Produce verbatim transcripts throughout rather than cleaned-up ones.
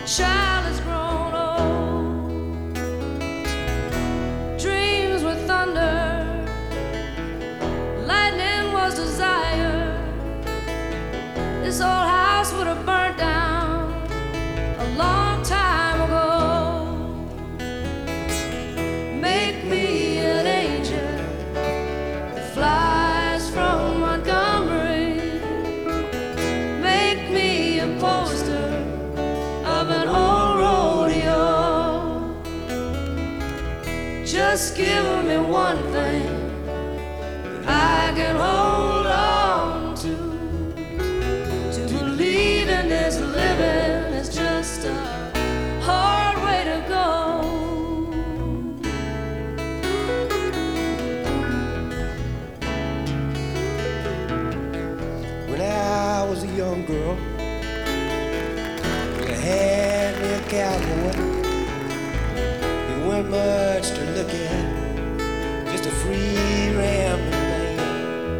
child has grown old. Dreams were thunder, lightning was desire. This old house would have burnt down a long time ago. Make me an angel that flies from Montgomery. Make me a poster of an old rodeo. Just give me one thing that I can hold on to. To believe in this living is just a hard way to go. When I was a young girl, I had me a cowboy. He wasn't much to look at, just a free rambling man.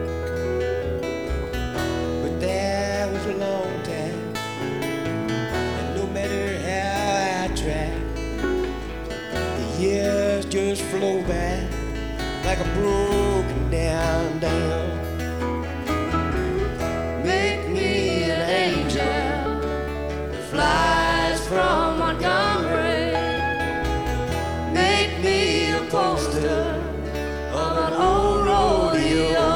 But that was a long time, and no matter how I tried, the years just flow by like a broken down dam. Make me an angel that flies from Montgomery. Make me a poster of an old rodeo.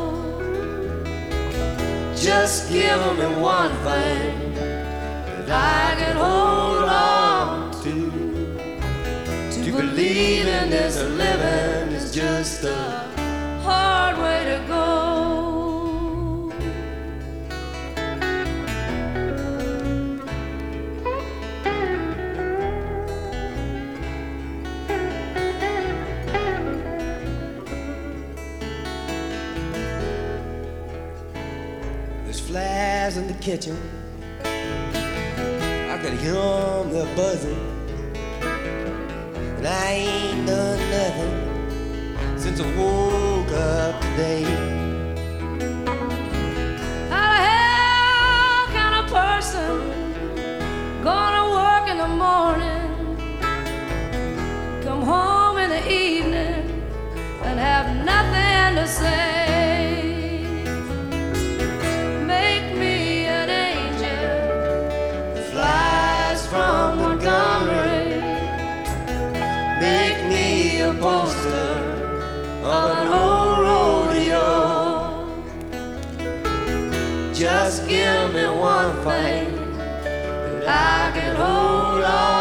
Just give me one thing that I can hold on to. To believe in this living is just a hard way to go. There's flies in the kitchen, I can hear them, they're buzzing. And I ain't done nothing since I woke up today. How the hell can a person gonna work in the morning, come home in the evening, and have nothing to say? Make me an angel that flies from Montgomery. Make me a poster of an old rodeo. Just give me one thing that I can hold on